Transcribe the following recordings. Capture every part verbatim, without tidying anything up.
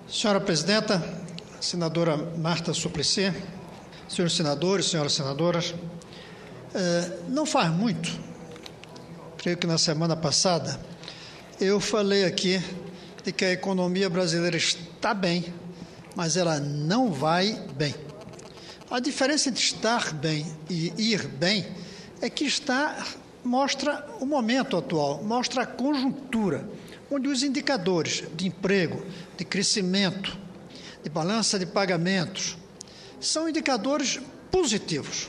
Senhora Presidenta, senadora Marta Suplicy, senhores senadores, senhoras senadoras, eh, não faz muito, creio que na semana passada, eu falei aqui de que a economia brasileira está bem, mas ela não vai bem. A diferença entre estar bem e ir bem é que está, mostra o momento atual, mostra a conjuntura, onde os indicadores de emprego, de crescimento, de balança de pagamentos, são indicadores positivos.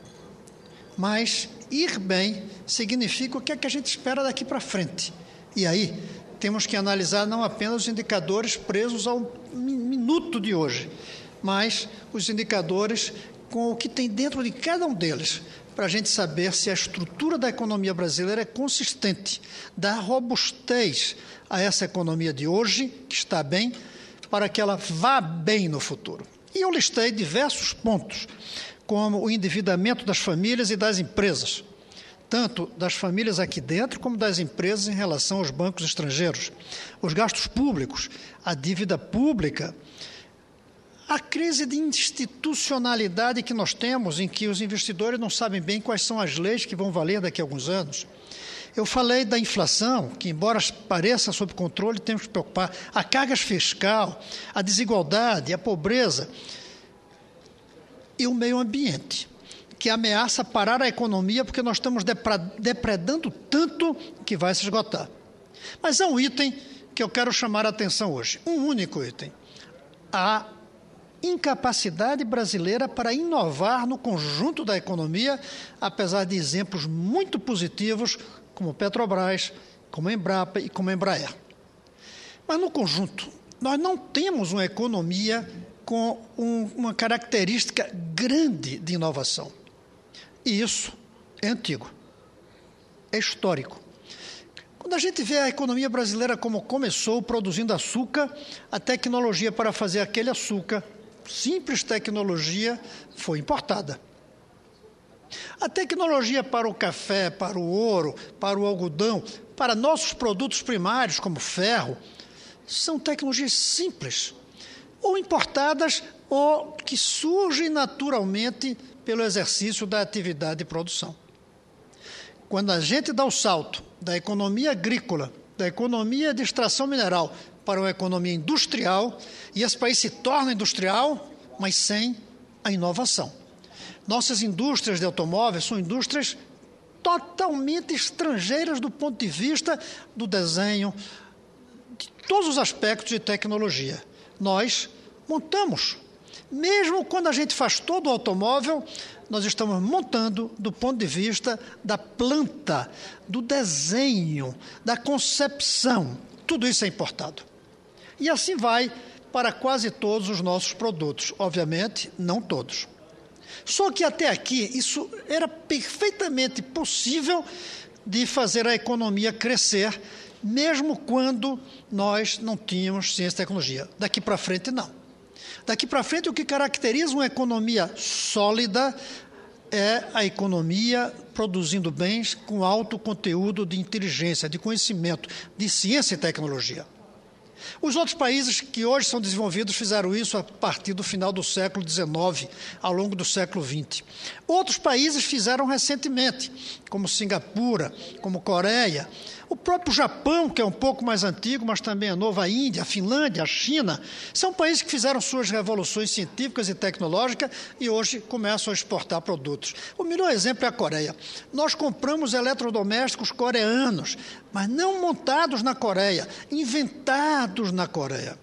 Mas ir bem significa o que é que a gente espera daqui para frente. E aí temos que analisar não apenas os indicadores presos ao minuto de hoje, mas os indicadores com o que tem dentro de cada um deles, para a gente saber se a estrutura da economia brasileira é consistente, dá robustez a essa economia de hoje, que está bem, para que ela vá bem no futuro. E eu listei diversos pontos, como o endividamento das famílias e das empresas, tanto das famílias aqui dentro como das empresas em relação aos bancos estrangeiros, os gastos públicos, a dívida pública, a crise de institucionalidade que nós temos, em que os investidores não sabem bem quais são as leis que vão valer daqui a alguns anos. Eu falei da inflação, que embora pareça sob controle, temos que preocupar, a carga fiscal, a desigualdade, a pobreza e o meio ambiente, que ameaça parar a economia porque nós estamos depredando tanto que vai se esgotar. Mas há um item que eu quero chamar a atenção hoje, um único item, a incapacidade brasileira para inovar no conjunto da economia, apesar de exemplos muito positivos, como Petrobras, como Embrapa e como Embraer. Mas no conjunto, nós não temos uma economia com um, uma característica grande de inovação. E isso é antigo, é histórico. Quando a gente vê a economia brasileira como começou, produzindo açúcar, a tecnologia para fazer aquele açúcar, simples tecnologia, foi importada. A tecnologia para o café, para o ouro, para o algodão, para nossos produtos primários, como ferro, são tecnologias simples, ou importadas, ou que surgem naturalmente pelo exercício da atividade de produção. Quando a gente dá o salto da economia agrícola, da economia de extração mineral, para uma economia industrial, e esse país se torna industrial, mas sem a inovação. Nossas indústrias de automóveis são indústrias totalmente estrangeiras do ponto de vista do desenho, de todos os aspectos de tecnologia. Nós montamos. Mesmo quando a gente faz todo o automóvel, nós estamos montando do ponto de vista da planta, do desenho, da concepção. Tudo isso é importado. E assim vai para quase todos os nossos produtos. Obviamente, não todos. Só que até aqui isso era perfeitamente possível de fazer a economia crescer, mesmo quando nós não tínhamos ciência e tecnologia. Daqui para frente, não. Daqui para frente, o que caracteriza uma economia sólida é a economia produzindo bens com alto conteúdo de inteligência, de conhecimento, de ciência e tecnologia. Os outros países que hoje são desenvolvidos fizeram isso a partir do final do século dezenove, ao longo do século vinte. Outros países fizeram recentemente, como Singapura, como Coreia, o próprio Japão, que é um pouco mais antigo, mas também é novo, a Índia, a Finlândia, a China, são países que fizeram suas revoluções científicas e tecnológicas e hoje começam a exportar produtos. O melhor exemplo é a Coreia. Nós compramos eletrodomésticos coreanos, mas não montados na Coreia, inventados na Coreia.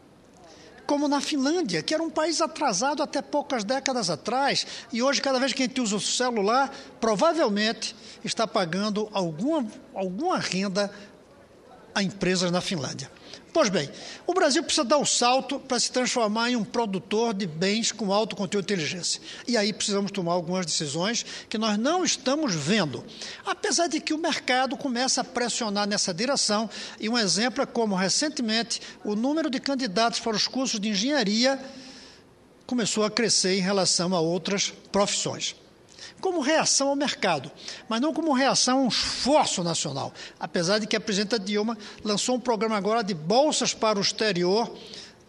Como na Finlândia, que era um país atrasado até poucas décadas atrás, e hoje, cada vez que a gente usa o celular, provavelmente está pagando alguma, alguma renda a empresas na Finlândia. Pois bem, o Brasil precisa dar o salto para se transformar em um produtor de bens com alto conteúdo de inteligência. E aí precisamos tomar algumas decisões que nós não estamos vendo, apesar de que o mercado começa a pressionar nessa direção, e um exemplo é como, recentemente, o número de candidatos para os cursos de engenharia começou a crescer em relação a outras profissões. Como reação ao mercado, mas não como reação a um esforço nacional, apesar de que a presidenta Dilma lançou um programa agora de bolsas para o exterior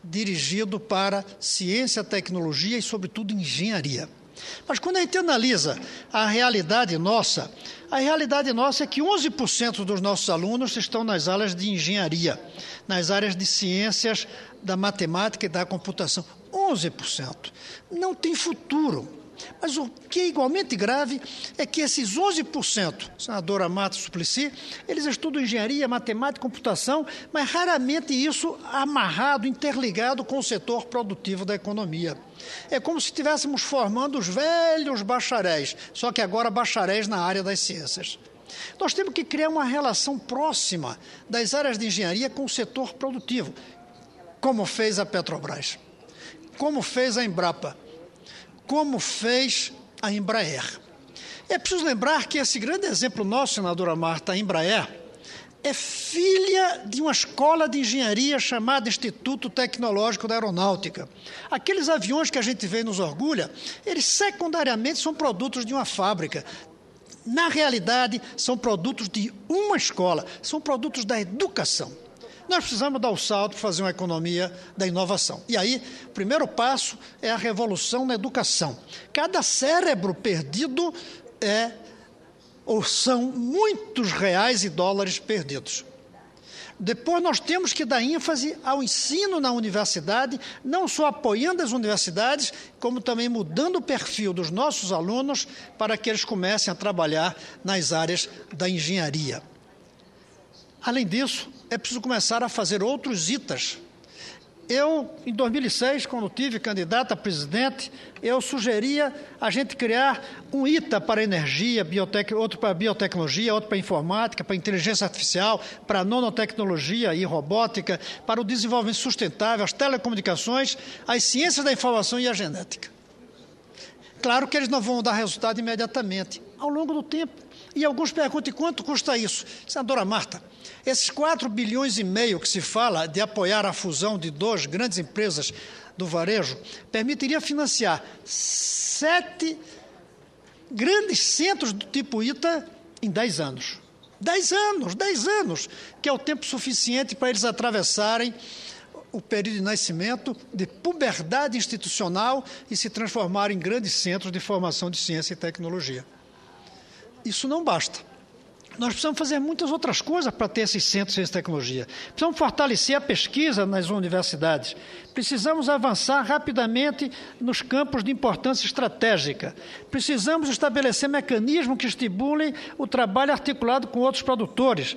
dirigido para ciência, tecnologia e, sobretudo, engenharia. Mas quando a gente analisa a realidade nossa, a realidade nossa é que onze por cento dos nossos alunos estão nas áreas de engenharia, nas áreas de ciências, da matemática e da computação. onze por cento. Não tem futuro. Mas o que é igualmente grave é que esses onze por cento, senadora Marta Suplicy, eles estudam engenharia, matemática e computação, mas raramente isso amarrado, interligado com o setor produtivo da economia. É como se estivéssemos formando os velhos bacharéis, só que agora bacharéis na área das ciências. Nós temos que criar uma relação próxima das áreas de engenharia com o setor produtivo, como fez a Petrobras, como fez a Embrapa, como fez a Embraer. É preciso lembrar que esse grande exemplo nosso, senadora Marta, a Embraer, é filha de uma escola de engenharia chamada Instituto Tecnológico da Aeronáutica. Aqueles aviões que a gente vê e nos orgulha, eles secundariamente são produtos de uma fábrica. Na realidade, são produtos de uma escola, são produtos da educação. Nós precisamos dar o salto para fazer uma economia da inovação. E aí, o primeiro passo é a revolução na educação. Cada cérebro perdido é, ou são muitos reais e dólares perdidos. Depois nós temos que dar ênfase ao ensino na universidade, não só apoiando as universidades, como também mudando o perfil dos nossos alunos para que eles comecem a trabalhar nas áreas da engenharia. Além disso, é preciso começar a fazer outros itas. Eu, em dois mil e seis, quando tive candidato a presidente, eu sugeria a gente criar um ITA para energia, biotec, outro para biotecnologia, outro para informática, para inteligência artificial, para nanotecnologia e robótica, para o desenvolvimento sustentável, as telecomunicações, as ciências da informação e a genética. Claro que eles não vão dar resultado imediatamente, ao longo do tempo. E alguns perguntam, quanto custa isso? Senadora Marta, esses quatro bilhões e meio que se fala de apoiar a fusão de duas grandes empresas do varejo, permitiria financiar sete grandes centros do tipo ITA em dez anos. Dez anos, dez anos, que é o tempo suficiente para eles atravessarem o período de nascimento, de puberdade institucional e se transformarem em grandes centros de formação de ciência e tecnologia. Isso não basta. Nós precisamos fazer muitas outras coisas para ter esses centros de ciência e tecnologia. Precisamos fortalecer a pesquisa nas universidades. Precisamos avançar rapidamente nos campos de importância estratégica. Precisamos estabelecer mecanismos que estimulem o trabalho articulado com outros produtores,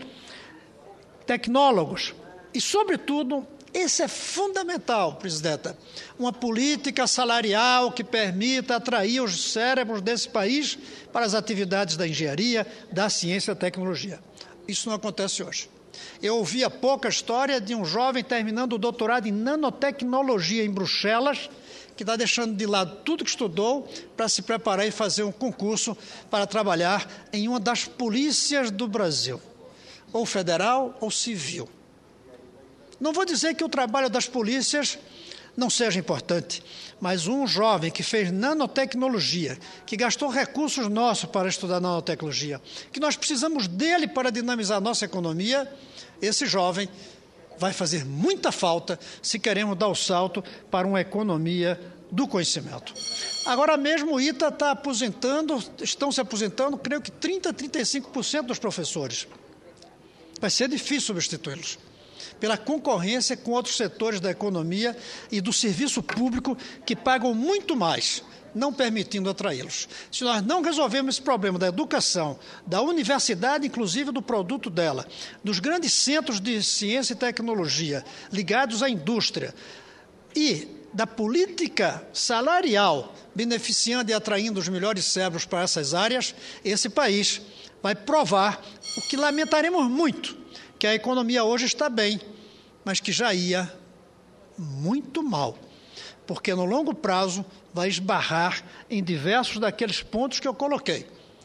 tecnólogos. E, sobretudo, esse é fundamental, presidenta, uma política salarial que permita atrair os cérebros desse país para as atividades da engenharia, da ciência e da tecnologia. Isso não acontece hoje. Eu ouvi há pouco a história de um jovem terminando o doutorado em nanotecnologia em Bruxelas, que está deixando de lado tudo que estudou para se preparar e fazer um concurso para trabalhar em uma das polícias do Brasil, ou federal ou civil. Não vou dizer que o trabalho das polícias não seja importante, mas um jovem que fez nanotecnologia, que gastou recursos nossos para estudar nanotecnologia, que nós precisamos dele para dinamizar a nossa economia, esse jovem vai fazer muita falta se queremos dar o salto para uma economia do conhecimento. Agora mesmo o ITA está aposentando, estão se aposentando, creio que trinta, trinta e cinco por cento dos professores. Vai ser difícil substituí-los, pela concorrência com outros setores da economia e do serviço público que pagam muito mais, não permitindo atraí-los. Se nós não resolvermos esse problema da educação, da universidade, inclusive do produto dela, dos grandes centros de ciência e tecnologia ligados à indústria e da política salarial beneficiando e atraindo os melhores cérebros para essas áreas, esse país vai provar o que lamentaremos muito, que a economia hoje está bem, mas que já ia muito mal, porque no longo prazo vai esbarrar em diversos daqueles pontos que eu coloquei.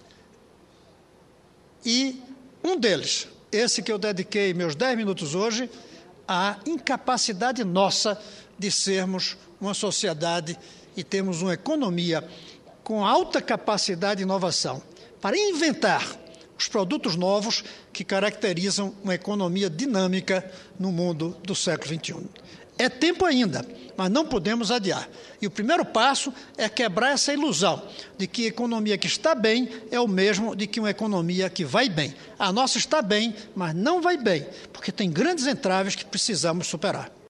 E um deles, esse que eu dediquei meus dez minutos hoje, a incapacidade nossa de sermos uma sociedade e termos uma economia com alta capacidade de inovação, para inventar os produtos novos que caracterizam uma economia dinâmica no mundo do século vinte e um. É tempo ainda, mas não podemos adiar. E o primeiro passo é quebrar essa ilusão de que a economia que está bem é o mesmo de que uma economia que vai bem. A nossa está bem, mas não vai bem, porque tem grandes entraves que precisamos superar.